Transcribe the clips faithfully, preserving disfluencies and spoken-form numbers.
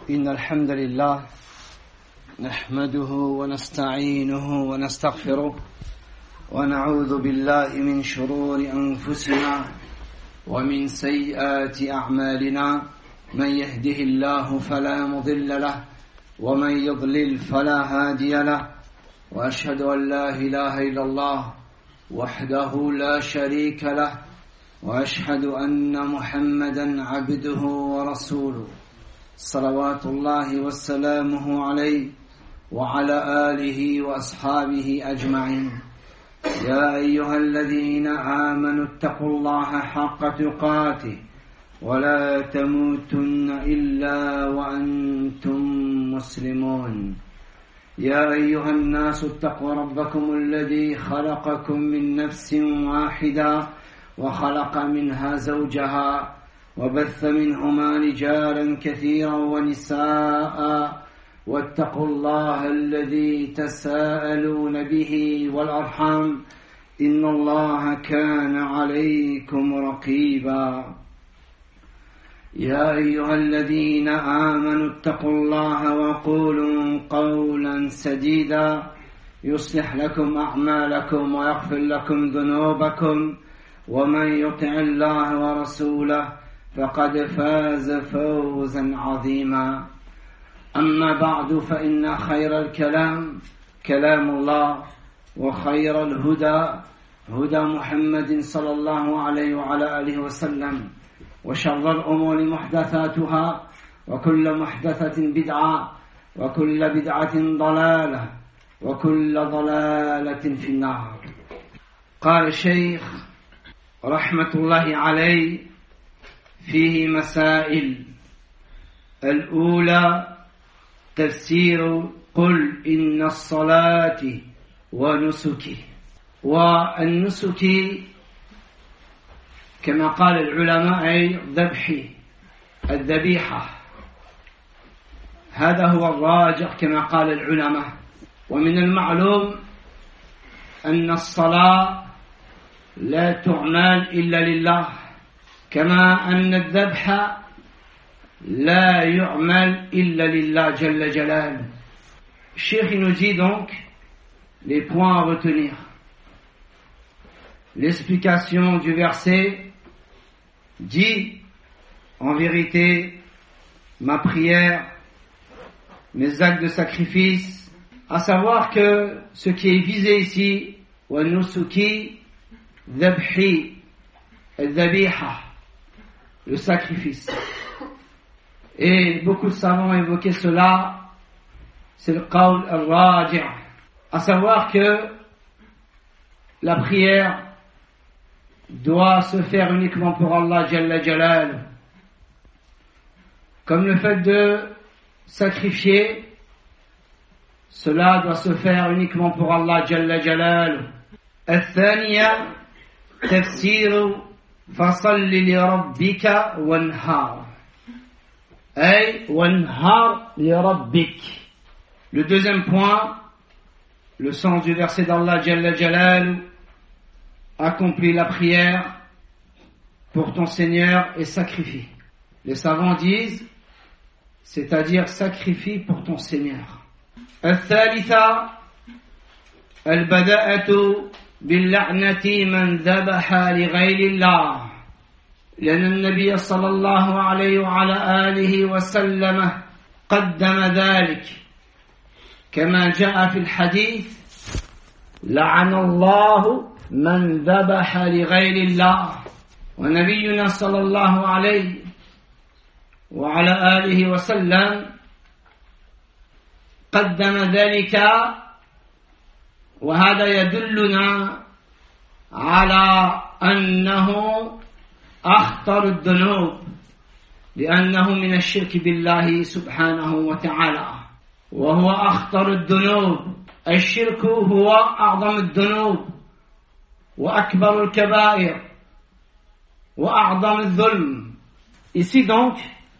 إن الحمد لله نحمده ونستعينه ونستغفره ونعوذ بالله من شرور أنفسنا ومن سيئات أعمالنا. من يهده الله فلا مضل له ومن يضلل فلا هادي له، وأشهد أن لا إله إلا الله وحده لا شريك له، وأشهد أن محمدا عبده ورسوله صلوات الله وسلامه عليه وعلى آله وأصحابه أجمعين. يا أيها الذين آمنوا اتقوا الله حق تقاته ولا تموتن إلا وأنتم مسلمون. يا أيها الناس اتقوا ربكم الذي خلقكم من نفس واحدة وخلق منها زوجها وبث منهما رجالا كثيرا ونساء، واتقوا الله الذي تساءلون به والأرحام إن الله كان عليكم رقيبا. يا أيها الذين آمنوا اتقوا الله وقولوا قولا سديدا يصلح لكم أعمالكم ويغفر لكم ذنوبكم، ومن يطع الله ورسوله فقد فاز فوزا عظيما. أما بعد، فإن خير الكلام كلام الله، وخير الهدى هدى محمد صلى الله عليه وعلى آله وسلم، وشر الأمور محدثاتها، وكل محدثة بدعة، وكل بدعة ضلالة، وكل ضلالة في النار. قال الشيخ رحمة الله عليه فيه مسائل. الأولى تفسير قل إن الصلاة ونسكي. والنسك كما قال العلماء أي ذبح الذبيحة، هذا هو الراجح كما قال العلماء. ومن المعلوم أن الصلاة لا تعمل إلا لله، كما أن الذبح لا يعمل إلا لله جل جلاله. الشيخ nous dit donc les points à retenir. L'explication du verset dit en vérité ma prière, mes actes de sacrifice, à savoir que ce qui est visé ici wa nusuki dhabhi al-dhabiha, le sacrifice. Et beaucoup de savants ont évoqué cela, c'est le qawl al-raji', à savoir que la prière doit se faire uniquement pour Allah Jalla Jalal, comme le fait de sacrifier, cela doit se faire uniquement pour Allah Jalla Jalal. الثانية تفسير فصل لربك وانهار أي وانهار لربك. Le deuxième point, le sens du verset d'Allah Jalla Jalal, accomplis la prière pour ton Seigneur et sacrifie. Les savants disent, c'est-à-dire sacrifie pour ton Seigneur. الثالثة البداءة باللعنة من ذبح لغير الله، لأن النبي صلى الله عليه وعلى آله وسلم قدم ذلك كما جاء في الحديث لعن الله من ذبح لغير الله. ونبينا صلى الله عليه وعلى آله وسلم قدم ذلك، وهذا يدلنا على أنه أخطر الذنوب، لأنه من الشرك بالله سبحانه وتعالى، وهو أخطر الذنوب. الشرك هو أعظم الذنوب وأكبر الكبائر وأعظم الظلم. Ici donc,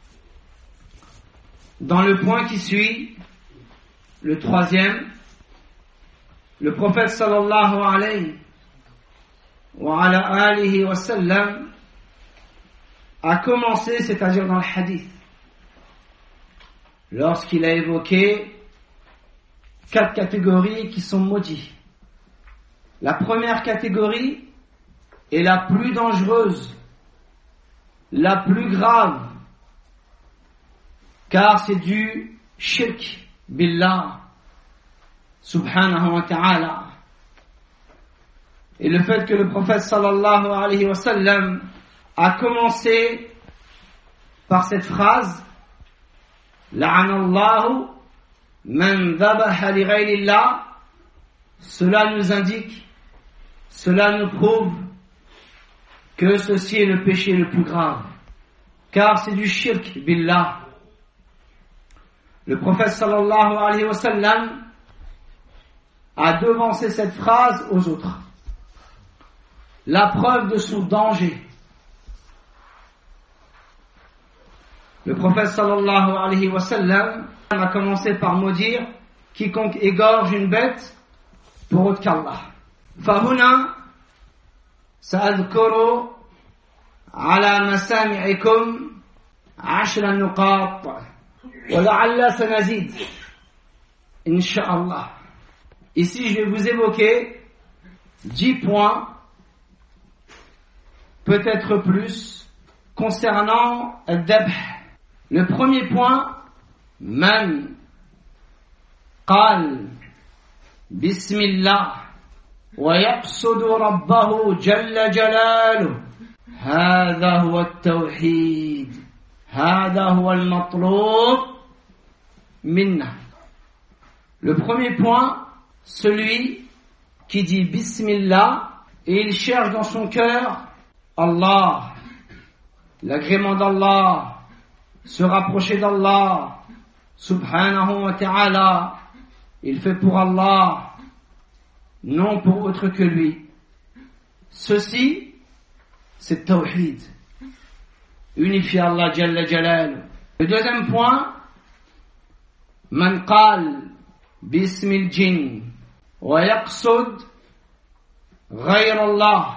dans le point qui suit, le troisième, le prophète sallallahu alayhi wa ala alihi wa sallam a commencé, c'est-à-dire dans le hadith, lorsqu'il a évoqué quatre catégories qui sont maudites. La première catégorie est la plus dangereuse, la plus grave, car c'est du shirk billah subhanahu wa ta'ala. Et le fait que le prophète sallallahu alayhi wa sallam a commencé par cette phrase la'anallahu man dhabaha li ghayrillah, cela nous indique, cela nous prouve que ceci est le péché le plus grave, car c'est du shirk billah. Le prophète sallallahu alayhi wa sallam a devancé cette phrase aux autres. La preuve de son danger. Le prophète sallallahu alayhi wa sallam a commencé par maudire quiconque égorge une bête pour autre qu'Allah. فهنا سأذكر على مسامعكم عشر نقاط ولعل سنزيد إن شاء الله. Ici, je vais vous évoquer dix points, peut-être plus, concernant al-dhabh. Le premier point, man qal bismillah wa yaqsudu rabbahu jalla jalaluh, hadha huwa at-tawhid, hadha huwa al-matlub minna. Le premier point, celui qui dit bismillah et il cherche dans son cœur Allah, l'agrément d'Allah, se rapprocher d'Allah subhanahu wa ta'ala, il fait pour Allah, non pour autre que lui. Ceci, c'est tawhid, unifier Allah jalla jalal. Le deuxième point, man qal bismil jinn wa yaqsud ghayr Allah,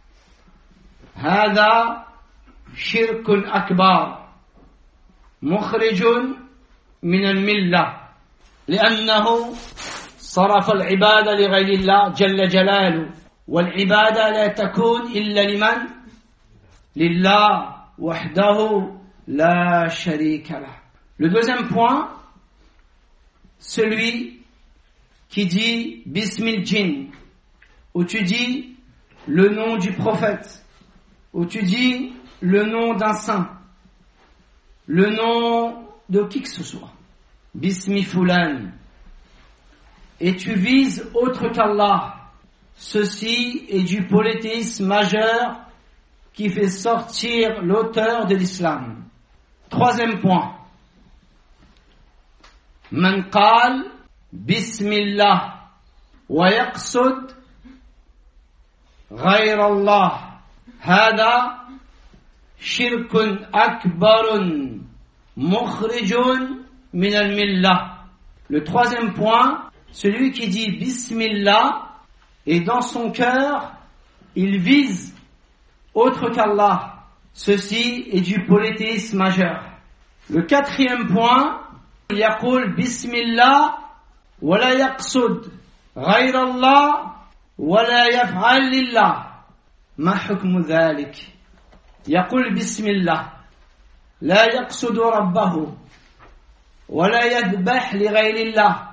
هذا شرك أكبر مخرج من الملة لأنه صرف العبادة لغير الله جل جلاله والعبادة لا تكون إلا لمن؟ لله وحده لا شريك له. Le deuxième point, celui qui dit Bismil Jinn, où tu dis le nom du prophète, où tu dis le nom d'un saint, le nom de qui que ce soit, Bismi Fulan, et tu vises autre qu'Allah. Ceci est du polythéisme majeur qui fait sortir l'auteur de l'islam. Troisième point, man qal bismillah wa yaqsud ghayr Allah, هذا شرك أكبر مخرج من الملة. Le troisième point, celui qui dit Bismillah et dans son cœur il vise autre qu'Allah, ceci est du polythéisme majeur. Le quatrième point, يقول Bismillah ولا يقصد غير الله ولا يفعل لله, ما حكم ذلك؟ يقول بسم الله لا يقصد ربه ولا يذبح لغير الله,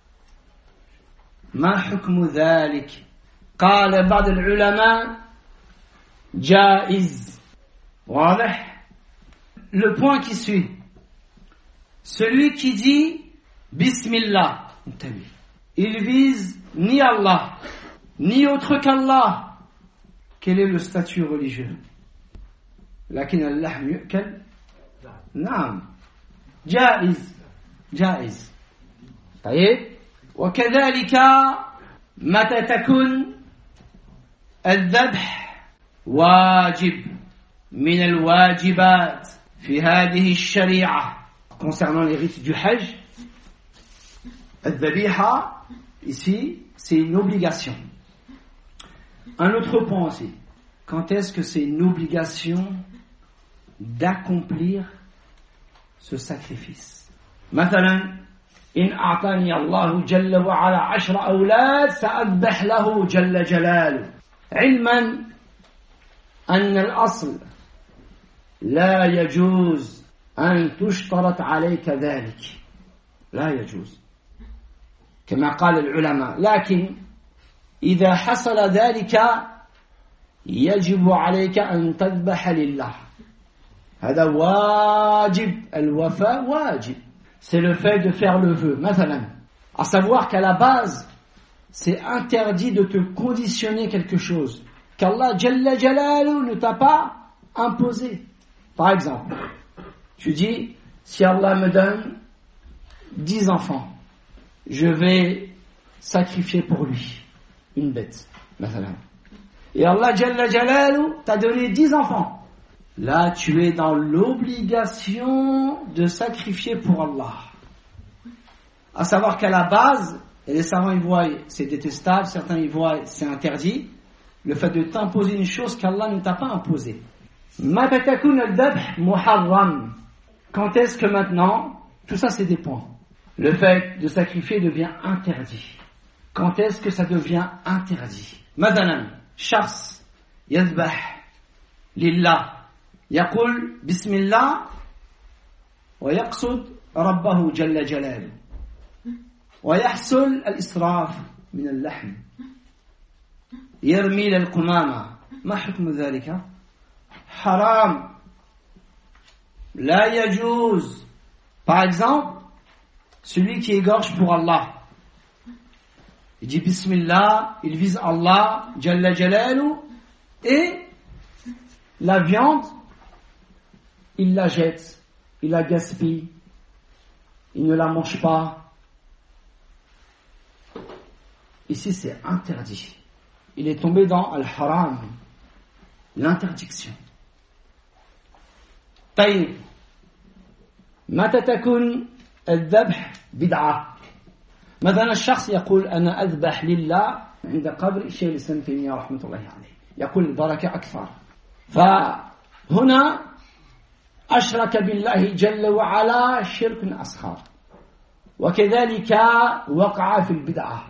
ما حكم ذلك؟ قال بعض العلماء جائز. واضح؟ Le point qui suit, celui qui dit Bismillah, il vise ni Allah ni autre qu'Allah. Quel est le statut religieux? لكن اللحم يؤكل؟ نعم جائز جائز. طيب وكذلك متى تكون الذبح واجب من الواجبات في هذه الشريعة. Concernant les rites du Hajj, الذبيحة ici c'est une obligation. Un autre point aussi, quand est-ce que c'est une obligation d'accomplir ce sacrifice? مثلا إن أعطاني الله جل وعلا عشر أولاد سأذبح له جل جلاله علما أن الأصل لا يجوز أن تشترط عليك ذلك لا يجوز كما قال العلماء لكن إذا حصل ذلك يجب عليك أن تذبح لله هذا واجب الوفاء واجب c'est le fait de faire le vœu مثلا à savoir qu'à la base c'est interdit de te conditionner quelque chose qu'Allah Jalla Jalalu ne t'a pas imposé par exemple tu dis si Allah me donne dix enfants je vais sacrifier pour lui une bête مثلا et Allah Jalla Jalalu t'a donné dix enfants là, tu es dans l'obligation de sacrifier pour Allah. À savoir qu'à la base, et les savants ils voient c'est détestable, certains ils voient c'est interdit, le fait de t'imposer une chose qu'Allah ne t'a pas imposée. Quand est-ce que maintenant, tout ça c'est des points. Le fait de sacrifier devient interdit. Quand est-ce que ça devient interdit? مثلا شخص يذبح لله يقول بسم الله ويقصد ربه جل جلاله ويحصل الإسراف من اللحم يرمي للقمامة ما حكم ذلك؟ حرام لا يجوز. Par exemple, celui qui égorge pour Allah, il dit Bismillah, il vise Allah Jalla Jalalu et la viande il la jette, il la gaspille, il ne la mange pas. Ici, c'est interdit. Il est tombé dans al-haram, l'interdiction. طيب متى تكون الذبح بدعة؟ مثلا الشخص يقول أنا أذبح لله عند قبر شيخ الإسلام ابن تيمية رحمة الله عليه يقول البركة أكثر فهنا أشرك بالله جل وعلا شرك أصغر وكذلك وقع في البدعة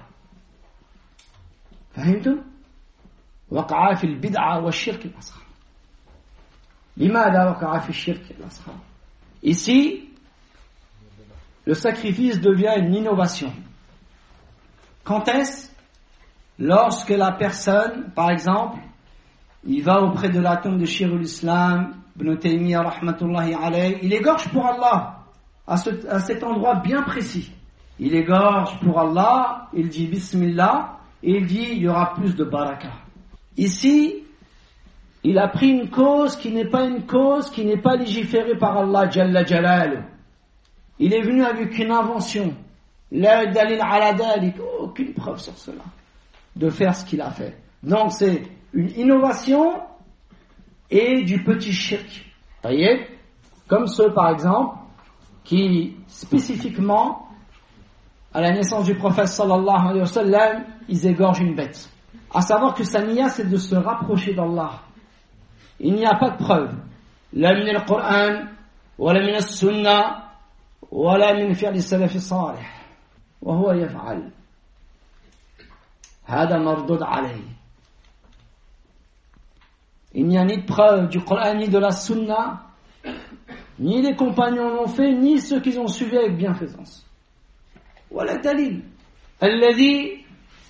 فهمتم؟ وقع في البدعة والشرك الأصغر. لماذا وقع في الشرك الأصغر؟ Ici, le sacrifice devient une innovation. Quand est-ce? Lorsque la personne, par exemple, il va auprès de la tombe de Cheikh l'Islam Ibn Taymiyyah rahmatullahi alayhi, il égorge pour Allah à, ce, à cet endroit bien précis. Il égorge pour Allah, il dit Bismillah et il dit il y aura plus de baraka. Ici, il a pris une cause qui n'est pas une cause, qui n'est pas légiférée par Allah Jalla Jalal. Il est venu avec une invention. La dalil ala dalik, aucune preuve sur cela. De faire ce qu'il a fait. Donc c'est une innovation et du petit shirk. Vous voyez? Comme ceux par exemple qui spécifiquement à la naissance du prophète sallallahu alayhi wa sallam ils égorgent une bête. À savoir que sa niya c'est de se rapprocher d'Allah. Il n'y a pas de preuve. La min al-Qur'an, wa la min al-Sunnah, wa la min fi'l al-salaf as-salih. Wa huwa yaf'al. Hada mardud alayh. Il n'y a ni de preuve du Coran, ni de la Sunna, ni les compagnons l'ont fait, ni ceux qui ont suivi avec bienfaisance. Voilà dalil. الذي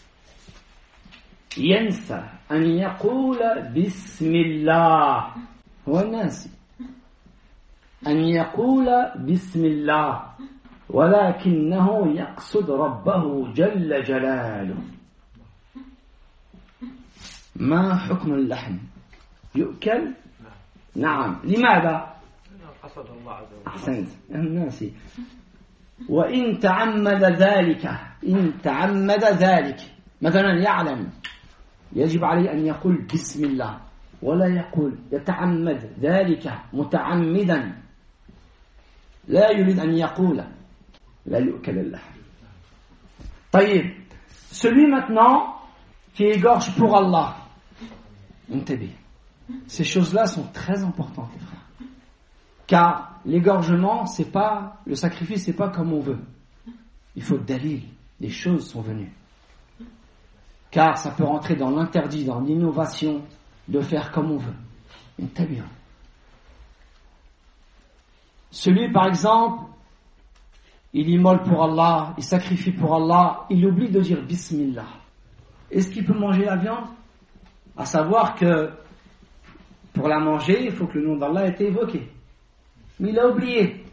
ينسى أن يقول بسم الله هو الناس أن يقول بسم الله ولكنه يقصد ربه جل جلاله. ما حكم اللحم؟ يؤكل؟ نعم. لماذا؟ قصد الله عز وجل. أحسنت. الناس وإن تعمد ذلك إن تعمد ذلك مثلا يعلم يجب عليه أن يقول بسم الله ولا يقول يتعمد ذلك متعمدا لا يريد أن يقول لا يؤكل اللحم. طيب celui maintenant qui égorge pour Allah, انتبه. Ces choses-là sont très importantes, les frères. Car l'égorgement, c'est pas, le sacrifice, c'est pas comme on veut. Il faut dalil. Les choses sont venues. Car ça peut rentrer dans l'interdit, dans l'innovation, de faire comme on veut. Une tabia. Celui, par exemple, il immole pour Allah, il sacrifie pour Allah, il oublie de dire Bismillah. Est-ce qu'il peut manger la viande? À savoir que pour la manger, il faut que le nom d'Allah ait été évoqué. Mais il a oublié.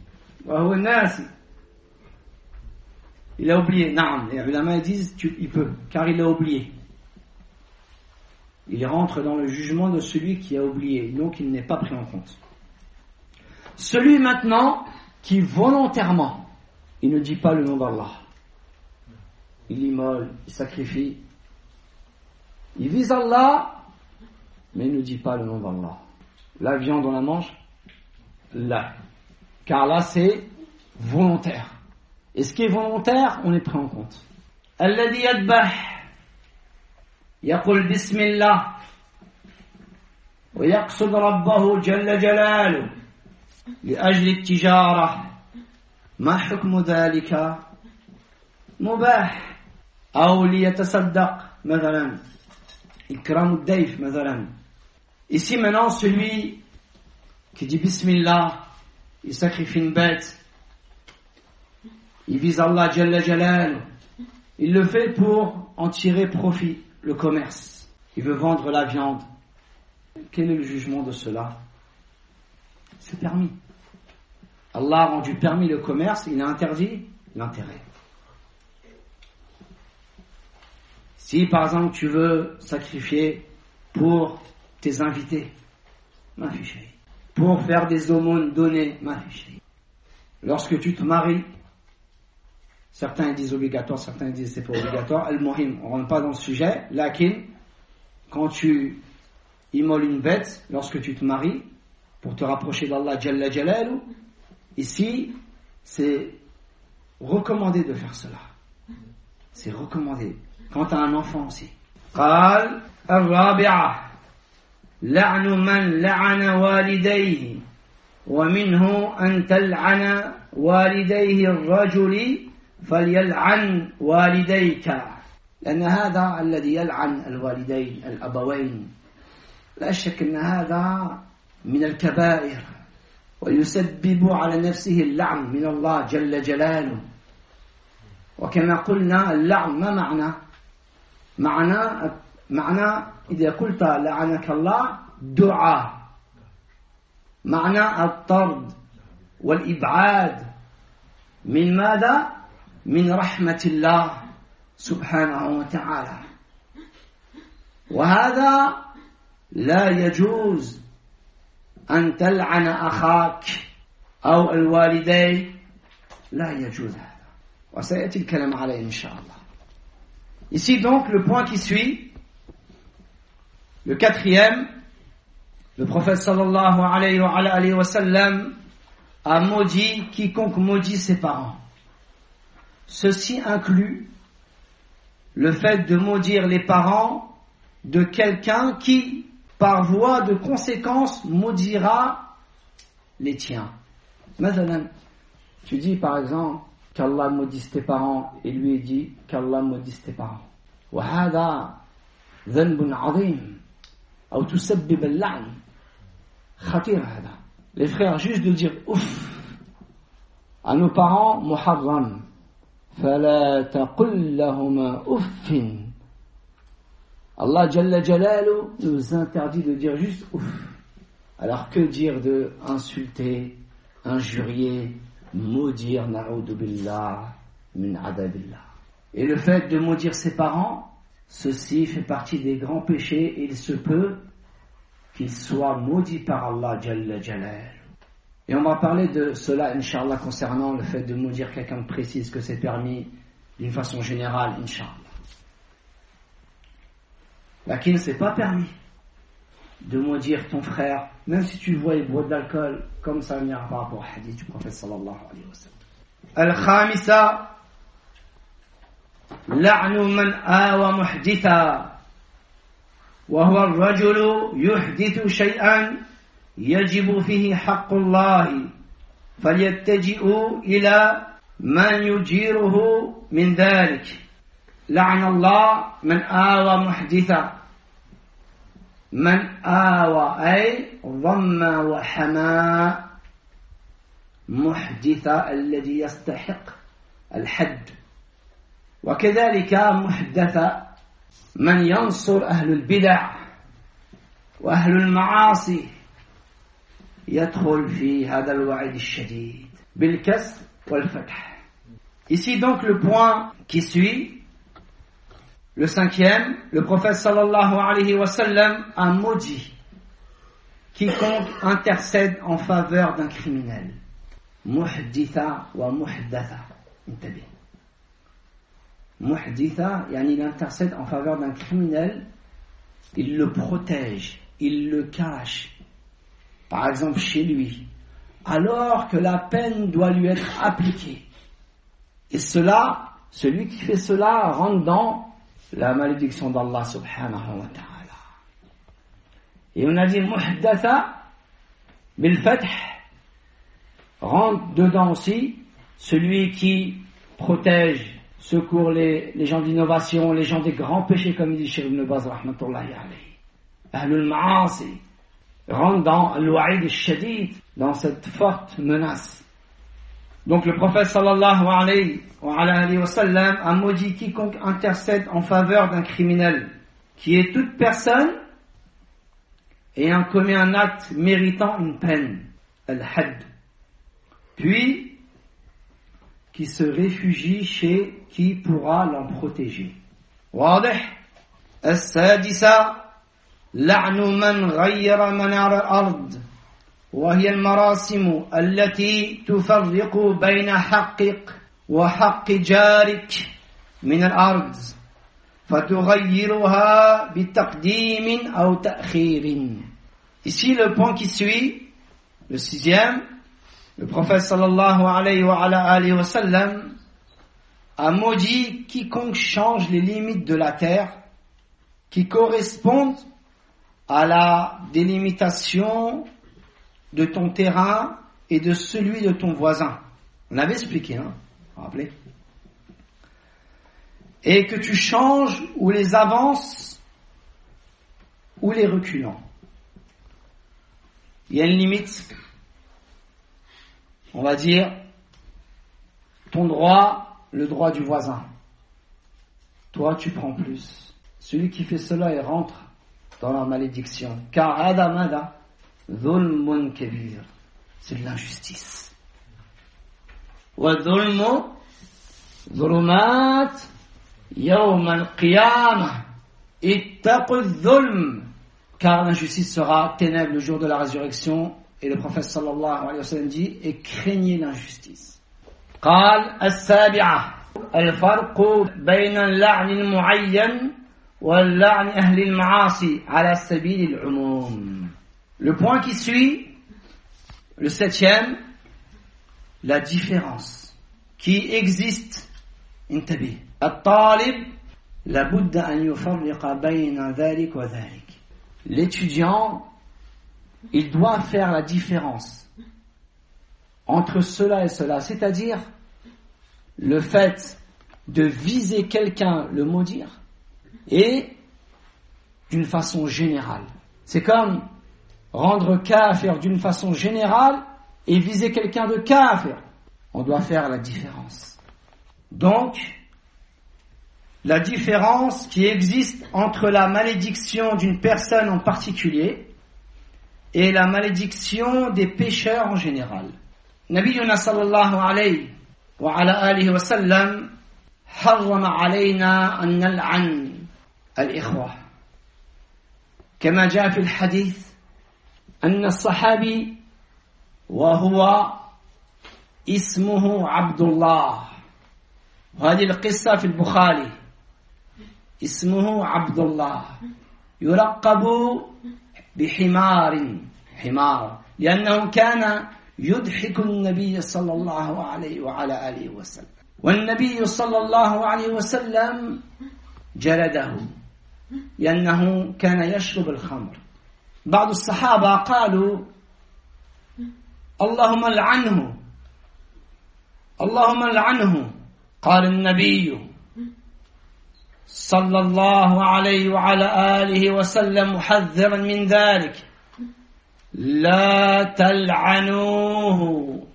Il a oublié. Naam. Les ulama disent tu, il peut, car il a oublié. Il rentre dans le jugement de celui qui a oublié, donc il n'est pas pris en compte. Celui maintenant qui volontairement, il ne dit pas le nom d'Allah. Il immole, il sacrifie. Il vise Allah, mais il ne dit pas le nom d'Allah. La viande, on la mange? Là. Car là, c'est volontaire. Et ce qui est volontaire, on est pris en compte. Alladhi yadbah yaqul bismillah wa yaqsud rabbahu jalla jalaluhu لأجل التجارة ما حكم ذلك مباح أو ليتصدق مثلا إكرام الضيف مثلا. Ici maintenant celui qui dit Bismillah, il sacrifie une bête, il vise Allah Jalla Jalal, il le fait pour en tirer profit, le commerce. Il veut vendre la viande. Quel est le jugement de cela? C'est permis. Allah a rendu permis le commerce, il a interdit l'intérêt. Si par exemple tu veux sacrifier pour tes invités, ma fiche, pour faire des aumônes données, ma fiche. Lorsque tu te maries, certains disent obligatoire, certains disent c'est pas obligatoire. Al-Muhim, on ne rentre pas dans le sujet. Lakin, quand tu immoles une bête, lorsque tu te maries, pour te rapprocher d'Allah Jalla Jalalu, ici, c'est recommandé de faire cela. C'est recommandé. Quand tu as un enfant aussi. قال الرابعة لعن من لعن والديه ومنه أن تلعن والديه الرجل فليلعن والديك لأن هذا الذي يلعن الوالدين الأبوين لا شك أن هذا من الكبائر ويسبب على نفسه اللعن من الله جل جلاله. وكما قلنا اللعن ما معنى معنى معنى إذا قلت لعنك الله دعاء، معنى الطرد والإبعاد من ماذا؟ من رحمة الله سبحانه وتعالى. وهذا لا يجوز أن تلعن أخاك أو الوالدين، لا يجوز هذا، وسيأتي الكلام عليه إن شاء الله. Ici donc le point qui suit, le quatrième, le prophète sallallahu alayhi wa, alayhi wa sallam a maudit quiconque maudit ses parents. Ceci inclut le fait de maudire les parents de quelqu'un qui, par voie de conséquence, maudira les tiens. Maintenant, tu dis par exemple qu'Allah maudisse tes parents et lui dit qu'Allah maudisse tes parents. وهذا ذنب عظيم أو تسبب اللعن خطير هذا. Les frères, juste de dire ouf à nos parents, muharram. فلا تقل لهما أف. Allah Jalla Jalalu nous interdit de dire juste ouf. Alors que dire de insulter, injurier, maudire, na'udhu billah min adabillah. Et le fait de maudire ses parents, ceci fait partie des grands péchés et il se peut qu'il soit maudit par Allah Jalla Jalal. Et on va parler de cela, Inch'Allah, concernant le fait de maudire quelqu'un de précis, est-ce que c'est permis d'une façon générale, Inch'Allah. Lakin, c'est pas permis de maudire ton frère, même si tu le vois il boit de l'alcool, comme ça vient par rapport au hadith du prophète sallallahu alayhi wa sallam. Al-Khamisa, la'nu man awa muhditha, wa huwa ar-rajulu yuhdithu shay'an يجب فيه حق الله فليتجئوا إلى من يجيره من ذلك لعن الله من آوى محدثا من آوى أي ضم وحمى محدث الذي يستحق الحد وكذلك محدث من ينصر أهل البدع وأهل المعاصي يدخل في هذا الوعيد الشديد بالكسر والفتح. Ici donc le point qui suit, le cinquième, le prophète sallallahu alayhi wa sallam a maudit quiconque intercède en faveur d'un criminel. Muhditha wa muhdatha. Intabih. Muhditha, yani il intercède en faveur d'un criminel, il le protège, il le cache, par exemple chez lui, alors que la peine doit lui être appliquée. Et cela, celui qui fait cela rentre dans la malédiction d'Allah subhanahu wa ta'ala. Et on a dit muhdatha bil fath, rentre dedans aussi celui qui protège, secourt les, les gens d'innovation, les gens des grands péchés, comme il dit Cheikh Ibn Baz rahmatullahi alayhi. Ahlul ma'asi rentre dans al-wa'id al-shadid, dans cette forte menace. Donc le prophète sallallahu alayhi wa sallam a maudit quiconque intercède en faveur d'un criminel, qui est toute personne ayant commis un acte méritant une peine, al-hadd, puis qui se réfugie chez qui pourra l'en protéger. واضح. السادسة لعن من غير منار الأرض وهي المراسم التي تفرق بين حقك وحق جارك من الأرض فتغيرها بتقديم أو تأخير. Ici le point qui suit, le sixième, le prophète sallallahu alayhi wa, alayhi wa sallam a maudit quiconque change les limites de la terre qui correspondent à la délimitation de ton terrain et de celui de ton voisin. On avait expliqué, hein, vous vous rappelez? Et que tu changes ou les avances ou les reculants. Il y a une limite. On va dire ton droit, le droit du voisin. Toi, tu prends plus. Celui qui fait cela, il rentre dans la malédiction. Car Adamada, dhulmun kabir, c'est de l'injustice. Wa dhulmu dhulumat yawm al-qiyamah ittaqu dhulm, car l'injustice sera ténèbre le jour de la résurrection. Et le prophète sallallahu alayhi wa sallam dit, et craignez l'injustice. قال السابعة الفرق بين اللعن المعين واللعن أهل المعاصي على سبيل العموم. Le point qui suit, le septième, la différence qui existe. انتبه. الطالب لابد أن يفرق بين ذلك وذلك. L'étudiant, il doit faire la différence entre cela et cela, c'est-à-dire le fait de viser quelqu'un, le maudire, et d'une façon générale. C'est comme rendre kafir d'une façon générale et viser quelqu'un de kafir. On doit faire la différence. Donc, la différence qui existe entre la malédiction d'une personne en particulier et la malédiction des pécheurs en général. Nabiyuna sallallahu alayhi wa ala alihi wa sallam harrama alayna an nal'an al-ikhwa. كما جاء في الحديث أن الصحابي وهو اسمه عبد الله، وهذه القصة في البخاري، اسمه عبد الله يلقب بحمار حمار لأنه كان يضحك النبي صلى الله عليه وعلى آله وسلم، والنبي صلى الله عليه وسلم جلده لأنه كان يشرب الخمر. بعض الصحابة قالوا اللهم لعنه اللهم لعنه. قال النبي صلى الله عليه وعلى آله وسلم محذرا من ذلك: لا تلعنوه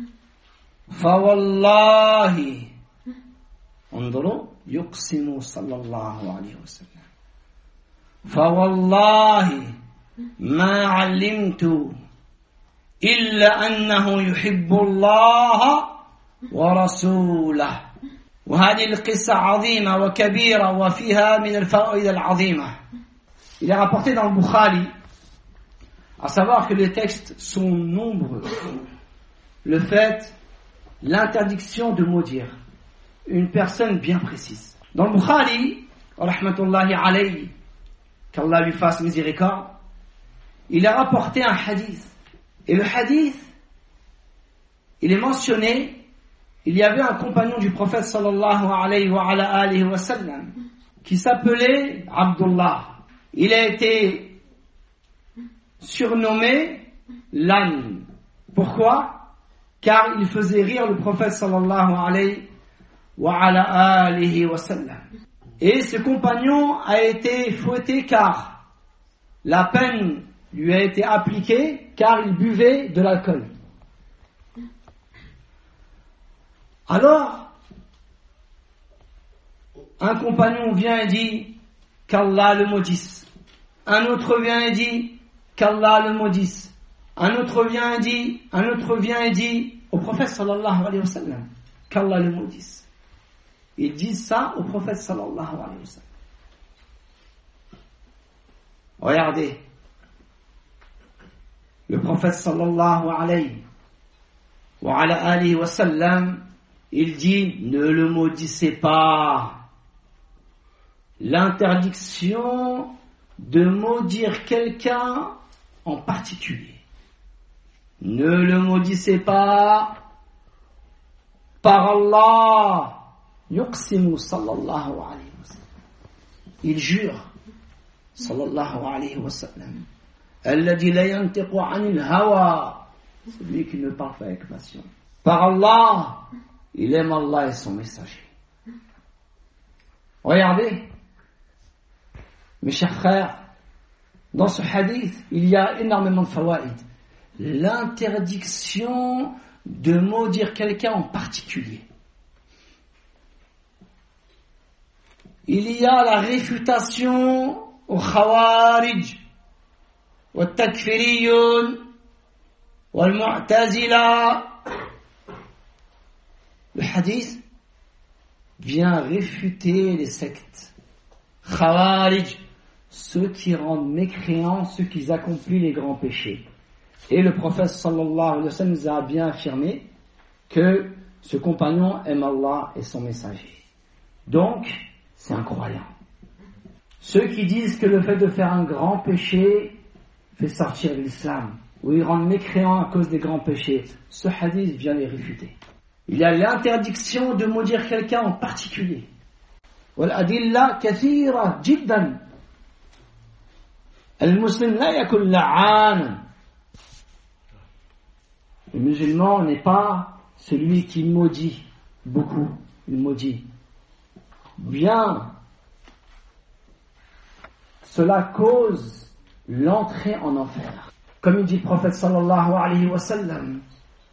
فوالله، انظروا، يقسم صلى الله عليه وسلم: فوالله ما علمت إلا أنه يحب الله ورسوله. وهذه القصة عظيمة وكبيرة وفيها من الفوائد العظيمة. Il est rapporté dans le Bukhari, à savoir que les textes sont nombreux. Le fait, l'interdiction de maudire une personne bien précise. Dans le Bukhari, rahmatullahi alayhi, qu'Allah lui fasse miséricorde, il a rapporté un hadith. Et le hadith, il est mentionné, il y avait un compagnon du prophète sallallahu alayhi wa ala alihi wa sallam qui s'appelait Abdullah. Il a été surnommé l'âne. Pourquoi? Car il faisait rire le prophète sallallahu alayhi wa ala alihi wa sallam. Et ce compagnon a été fouetté car la peine lui a été appliquée car il buvait de l'alcool. Alors, un compagnon vient et dit qu'Allah le maudisse. Un autre vient et dit qu'Allah le maudisse. Un autre vient et dit, un autre vient et dit au prophète sallallahu alayhi wa sallam qu'Allah le maudisse. Ils disent ça au prophète sallallahu alayhi wa sallam. Regardez, le prophète sallallahu alayhi wa ala alihi wa sallam, il dit: ne le maudissez pas. L'interdiction de maudire quelqu'un en particulier. Ne le maudissez pas. Par Allah, yuqsimu sallallahu alayhi wa sallam. Il jure, sallallahu alayhi wa sallam, alladhi la yantiqu anil hawa, celui qui ne parle pas avec passion. Par Allah, il aime Allah et son messager. Regardez, mes chers frères, dans ce hadith, il y a énormément de fawaïd. L'interdiction de maudire quelqu'un en particulier. Il y a la réfutation aux khawarij, aux takfiriyun, aux mu'tazila. Le hadith vient réfuter les sectes. Khawarij, ceux qui rendent mécréants, ceux qui accomplissent les grands péchés. Et le prophète sallallahu alayhi wa sallam nous a bien affirmé que ce compagnon aime Allah et son messager. Donc, c'est un croyant. Ceux qui disent que le fait de faire un grand péché fait sortir de l'islam, ou ils rendent mécréants à cause des grands péchés, ce hadith vient les réfuter. Il y a l'interdiction de maudire quelqu'un en particulier. والأدلة كثيرة جدا. المسلم لا يكون لعانا. Le musulman n'est pas celui qui maudit beaucoup, il maudit. Bien, cela cause l'entrée en enfer. Comme il dit le prophète sallallahu alayhi wa sallam,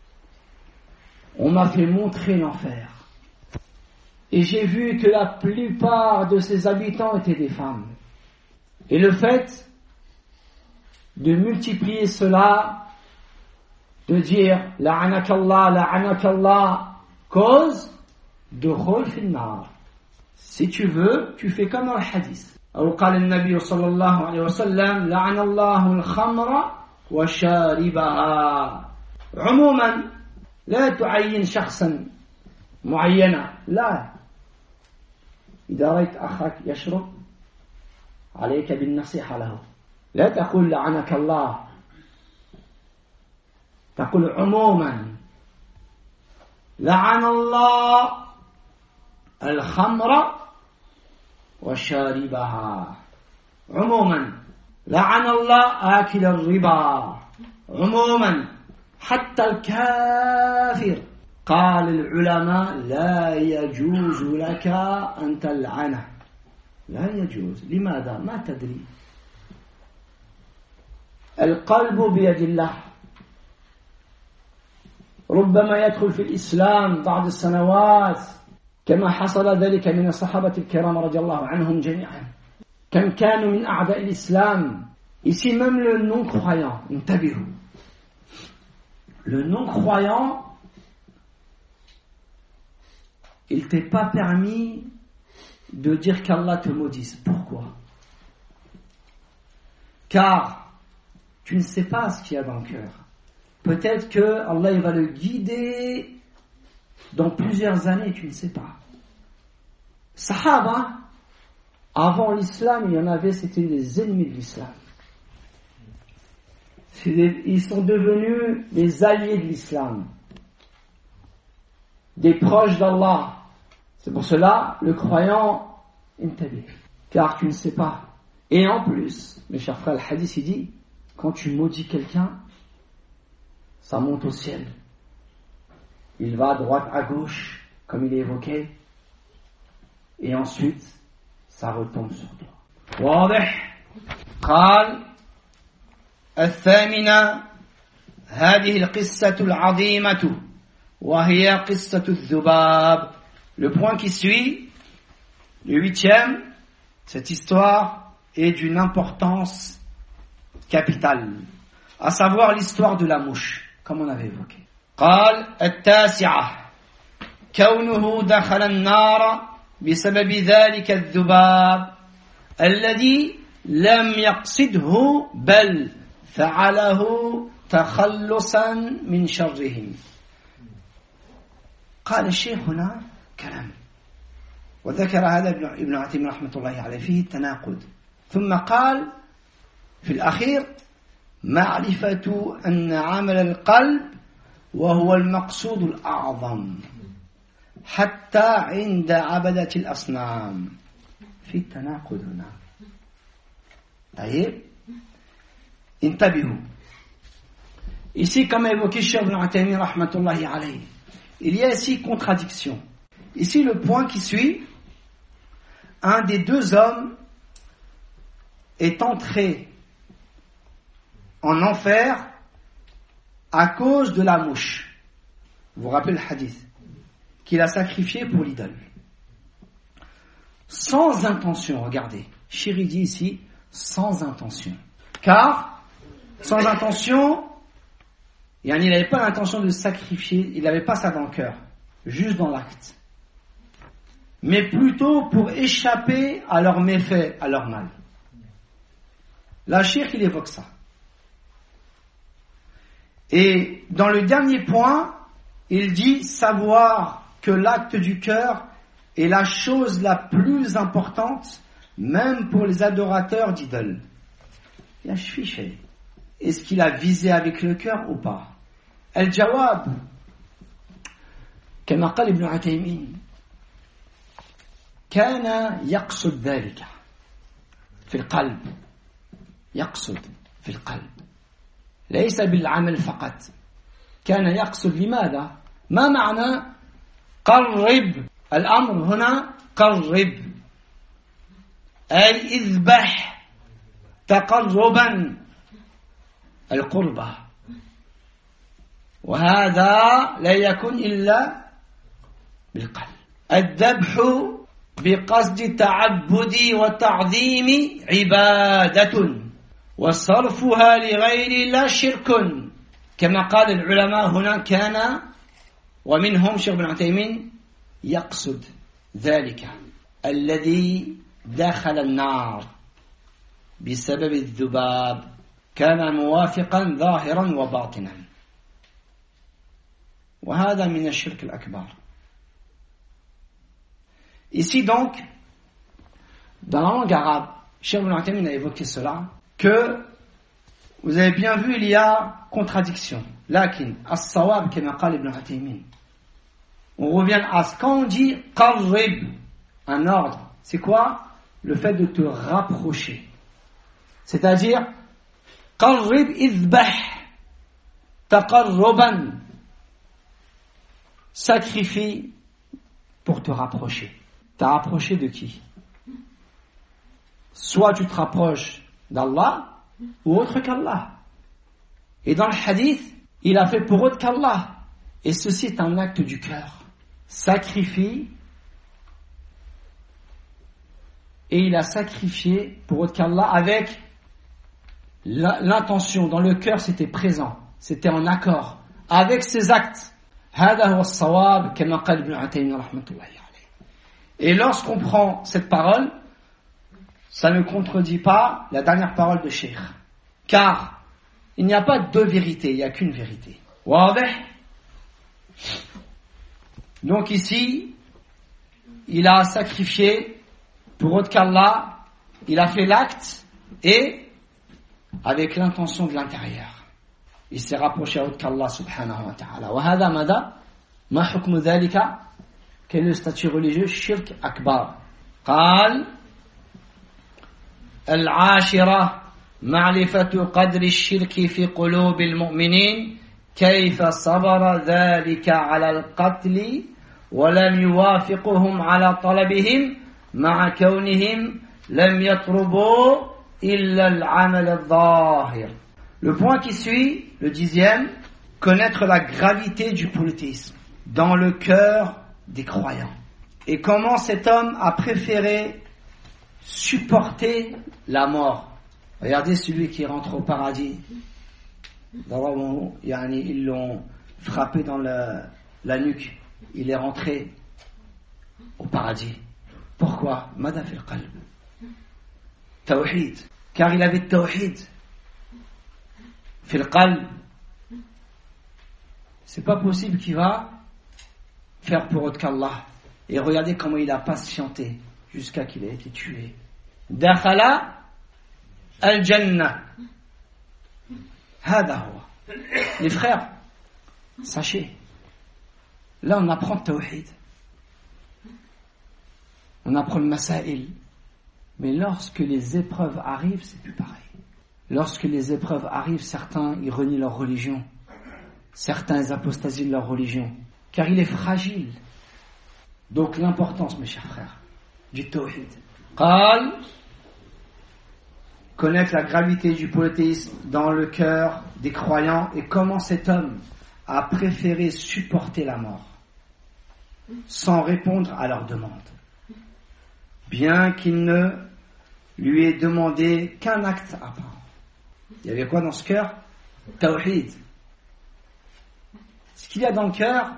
on m'a fait montrer l'enfer. Et j'ai vu que la plupart de ses habitants étaient des femmes. Et le fait de multiplier cela, de dire la'anakallah, la'anakallah, cause de khul fil nar. Si tu veux, tu fais comme dans le hadith. أو قال النبي صلى الله عليه وسلم لعن الله الخمر وشاربها. عموما لا تعين شخصا معينا، لا. إذا رأيت أخاك يشرب عليك بالنصيحة له، لا تقول لعنك الله، تقول عموما لعن الله الخمر وشاربها. عموما لعن الله آكل الربا. عموما حتى الكافر قال العلماء لا يجوز لك أن تلعنه لا يجوز لماذا؟ ما تدري القلب بيد الله ربما يدخل في الإسلام بعد السنوات كما حصل ذلك من الصحابة الكرام رضي الله عنهم جميعا كم كانوا من أعداء الإسلام. Ici même le non-croyant, انتبهوا, le non-croyant, il t'est pas permis de dire qu'Allah te maudisse. Pourquoi? Car tu ne sais pas ce qu'il y a dans le cœur. Peut-être que Allah il va le guider dans plusieurs années, tu ne sais pas. Sahaba, avant l'islam, il y en avait, c'était les ennemis de l'islam. Des, ils sont devenus les alliés de l'islam, des proches d'Allah. C'est pour cela, le croyant, intabih, car tu ne sais pas. Et en plus, mes chers frères, le hadith il dit, quand tu maudis quelqu'un, ça monte au ciel. Il va à droite, à gauche, comme il est évoqué, et ensuite, ça retombe sur toi. واضح؟ قال الثامنة هذه القصة العظيمة وهي قصة الذباب. Le point qui suit, le huitième, cette histoire est d'une importance capitale, à savoir l'histoire de la mouche, comme on avait évoqué. قال التاسعة كونه دخل النار بسبب ذلك الذباب الذي لم يقصده بل فعله تخلصا من شرهم. قال الشيخ هنا كلام وذكر هذا ابن عثيمين رحمة الله عليه فيه التناقض ثم قال في الأخير معرفة أن عمل القلب وهو المقصود الأعظم حتى عند عبدة الأصنام في التناقض هنا. طيب انتبهوا. Ici, comme a évoqué Cheikh Ibn Uthaymin rahmatullahi alayhi, il y a ici contradiction. Ici, le point qui suit, un des deux hommes est entré en enfer à cause de la mouche. Vous vous rappelez le hadith qu'il a sacrifié pour l'idole. Sans intention, regardez. Chéri dit ici, sans intention. Car, sans intention, il n'avait pas l'intention de sacrifier, il n'avait pas ça dans le cœur, juste dans l'acte. Mais plutôt pour échapper à leurs méfaits, à leur mal. La cheikh, il évoque ça. Et dans le dernier point, il dit savoir que l'acte du cœur est la chose la plus importante, même pour les adorateurs d'idoles. Est-ce qu'il a visé avec le cœur ou pas? الجواب كما قال ابن عثيمين كان يقصد ذلك في القلب يقصد في القلب ليس بالعمل فقط كان يقصد لماذا؟ ما معنى قرب؟ الأمر هنا قرب أي اذبح تقربا القربة وهذا لا يكون إلا بالقلب. الذبح بقصد التعبد والتعظيم عبادة وصرفها لغير الله شرك كما قال العلماء هنا كان ومنهم شيخ بن عثيمين يقصد ذلك الذي دخل النار بسبب الذباب كان موافقا ظاهرا وباطنا وهذا من الشرك الأكبر. Ici donc, dans la langue arabe, Cheikh Ibn Uthaymin a évoqué cela, que vous avez bien vu, il y a contradiction. Lakin, as-sawab kama qala Ibn Uthaymin. On revient à ce quand on dit qarrib, un ordre. C'est quoi? Le fait de te rapprocher. C'est-à-dire, qarrib izbah taqarruban. sacrifie pour te rapprocher. Te rapprocher de qui? Soit tu te rapproches d'Allah ou autre qu'Allah. Et dans le hadith, il a fait pour autre qu'Allah. Et ceci est un acte du cœur. Sacrifie. Et il a sacrifié pour autre qu'Allah avec l'intention. Dans le cœur, c'était présent. C'était en accord avec ses actes. Et lorsqu'on prend cette parole, ça ne contredit pas la dernière parole de Cheikh. Car il n'y a pas deux vérités, il n'y a qu'une vérité. Donc ici, il a sacrifié pour autre qu'Allah, il a fait l'acte et avec l'intention de l'intérieur. Il s'est rapproché à autre qu'Allah subhanahu wa ta'ala. Wa hada mada ma hukmu dhalika, quel est le statut religieux? Shirk akbar. قال العاشرة معرفة قدر الشرك في قلوب المؤمنين كيف صبر ذلك على القتل ولم يوافقهم على طلبهم مع كونهم لم يطلبوا إلا العمل الظاهر. Le point qui suit, le dixième, connaître la gravité du polythéisme dans le cœur des croyants. Et comment cet homme a préféré supporter la mort. Regardez celui qui rentre au paradis. Ils l'ont frappé dans le, la nuque. Il est rentré au paradis. Pourquoi? Mada fil qalb. Tawhid. Car il avait tawhid. Fil qalb. C'est pas possible qu'il va faire pour autre qu'Allah. Et regardez comment il a patienté jusqu'à qu'il ait été tué. Dakhala al-Jannah. Hada huwa. Les frères, sachez, là on apprend le tawhid. On apprend le masail. Mais lorsque les épreuves arrivent, c'est plus pareil. Lorsque les épreuves arrivent, certains ils renient leur religion. Certains ils apostasient de leur religion. Car il est fragile. Donc l'importance, mes chers frères, du tawhid. Qal, connaître la gravité du polythéisme dans le cœur des croyants et comment cet homme a préféré supporter la mort sans répondre à leurs demandes, bien qu'il ne lui ait demandé qu'un acte à part. Il y avait quoi dans ce cœur? Tawhid. Ce qu'il y a dans le cœur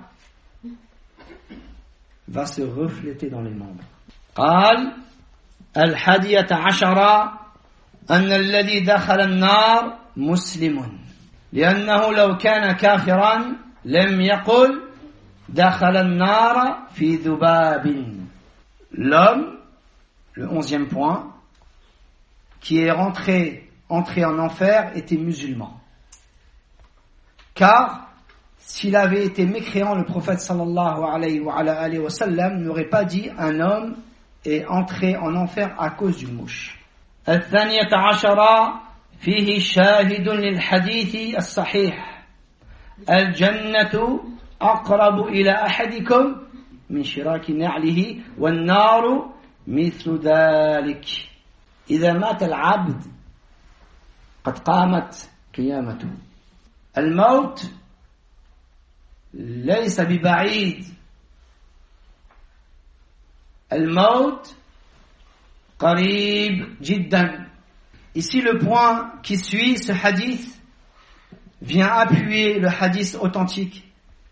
va se refléter dans les membres. قال الحادية عشرة أن الذي دخل النار مسلم لأنه لو كان كافرا لم يقل دخل النار في ذباب. L'homme, le onzième point, qui est rentré, entré en enfer était musulman. Car s'il avait été mécréant, le prophète sallallahu alayhi wa, alayhi wa sallam n'aurait pas dit un homme est entré en enfer à cause d'une mouche. الثانية عشرة فيه شاهد للحديث الصحيح الجنة أقرب إلى أحدكم من شراك نعله والنار مثل ذلك إذا مات العبد قد قامت قيامته. الموت ليس ببعيد. الموت قريب جدا. Ici le point qui suit ce hadith vient appuyer le hadith authentique.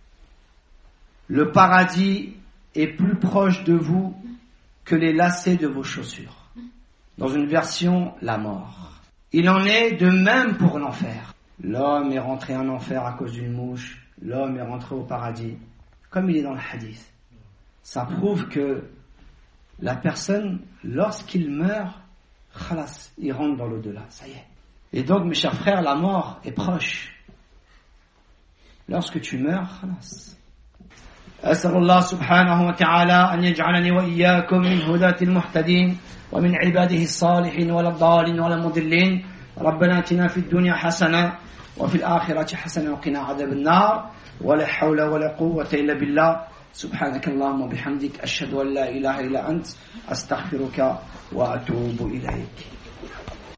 Le paradis est plus proche de vous que les lacets de vos chaussures. Dans une version, la mort. Il en est de même pour l'enfer. L'homme est rentré en enfer à cause d'une mouche. L'homme est rentré au paradis, comme il est dans le hadith. Ça prouve que la personne, lorsqu'il meurt, khalas, il rentre dans l'au-delà, ça y est. Et donc, mes chers frères, la mort est proche. Lorsque tu meurs, khalas. أسأل الله سبحانه وتعالى أن يجعلني وإياكم من هداة المهتدين ومن عباده الصالحين ولا الضالين ولا المضلين. ربنا آتنا في الدنيا حسنة وفي الآخرة حسنة وقنا عذاب النار ولا حول ولا قوة إلا بالله سبحانك اللهم وبحمدك أشهد أن لا إله إلا أنت أستغفرك وأتوب إليك.